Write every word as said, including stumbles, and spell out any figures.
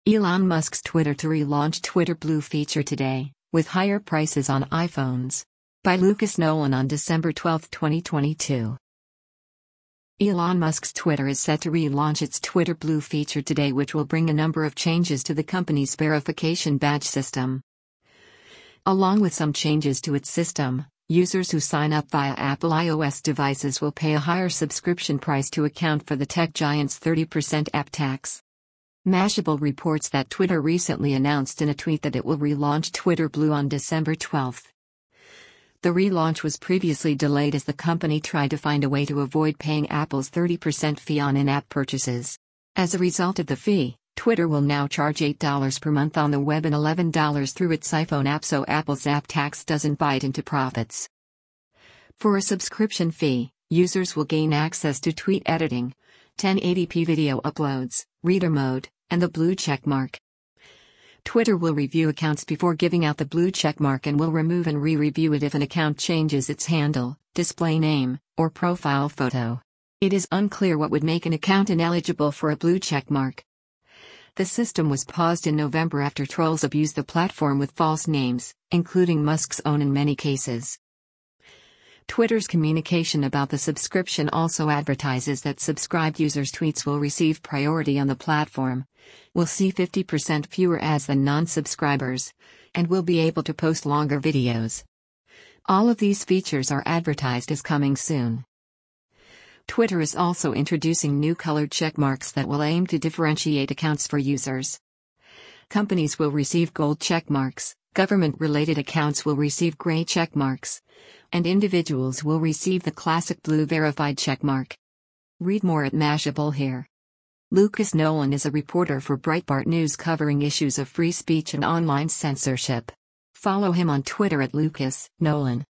Elon Musk's Twitter to relaunch Twitter Blue feature today, with higher prices on iPhones. By Lucas Nolan on December twelfth, twenty twenty-two. Elon Musk's Twitter is set to relaunch its Twitter Blue feature today, which will bring a number of changes to the company's verification badge system. Along with some changes to its system, users who sign up via Apple iOS devices will pay a higher subscription price to account for the tech giant's thirty percent app tax. Mashable reports that Twitter recently announced in a tweet that it will relaunch Twitter Blue on December twelfth. The relaunch was previously delayed as the company tried to find a way to avoid paying Apple's thirty percent fee on in-app purchases. As a result of the fee, Twitter will now charge eight dollars per month on the web and eleven dollars through its iPhone app, so Apple's app tax doesn't bite into profits. For a subscription fee, users will gain access to tweet editing, ten eighty p video uploads, reader mode, and the blue checkmark. Twitter will review accounts before giving out the blue checkmark and will remove and re-review it if an account changes its handle, display name, or profile photo. It is unclear what would make an account ineligible for a blue checkmark. The system was paused in November after trolls abused the platform with false names, including Musk's own in many cases. Twitter's communication about the subscription also advertises that subscribed users' tweets will receive priority on the platform, will see fifty percent fewer ads than non-subscribers, and will be able to post longer videos. All of these features are advertised as coming soon. Twitter is also introducing new colored checkmarks that will aim to differentiate accounts for users. Companies will receive gold checkmarks, government-related accounts will receive gray checkmarks, and individuals will receive the classic blue verified checkmark. Read more at Mashable here. Lucas Nolan is a reporter for Breitbart News covering issues of free speech and online censorship. Follow him on Twitter at Lucas Nolan.